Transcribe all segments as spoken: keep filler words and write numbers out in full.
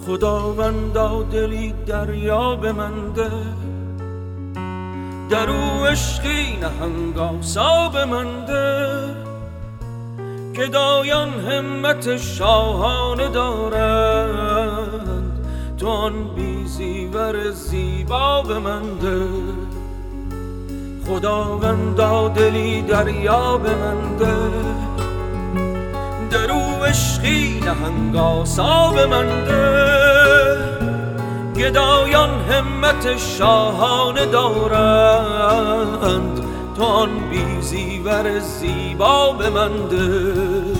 خداوندا دلی دریا به من ده، در او عشقی نهنگ آسا به من ده. گدایان همت شاهانه دارند، تو آن بی زیور زیبا به من ده. خداوندا دلی دریا به من ده، در او عشقی نهنگ آسا به من ده. گدایان همت شاهانه دارند، تو آن بی زیور زیبا به من ده.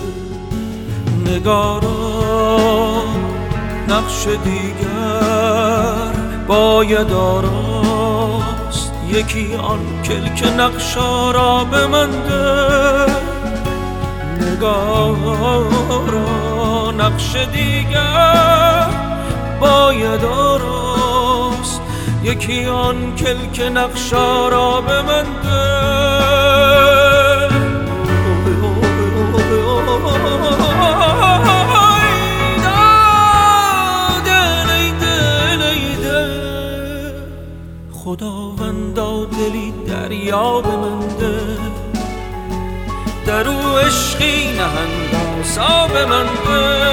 نگارا نقش دیگر باید آراست، یکی آن کلک نقشا را به من ده. نگارا نقش دیگر باید آراست، یکی آن کلک نقشا را به من ده. خداوندا دلی دریا به من ده، در او عشقی نهنگ آسا به من ده.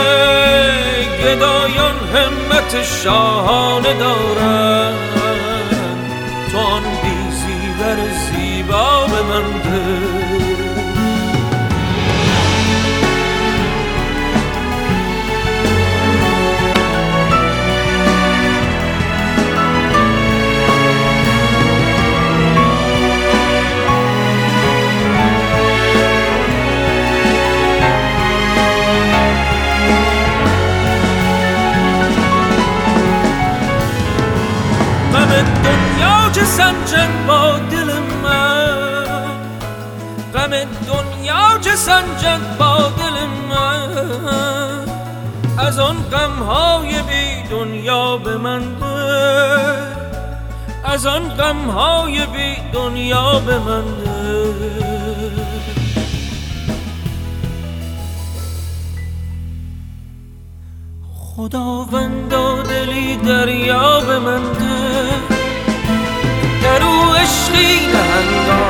گدایان همت شاهانه دارند، تو آن بی زیور زیبا به من ده. دنیا چه سنجد با دل من، غم دنیا چه سنجد با دل من. از آن غمهای بی دنیا به من ده، از آن غمهای بی دنیا به من ده. خداوندا دلی دریا به من ده، در او عشقی نهنگ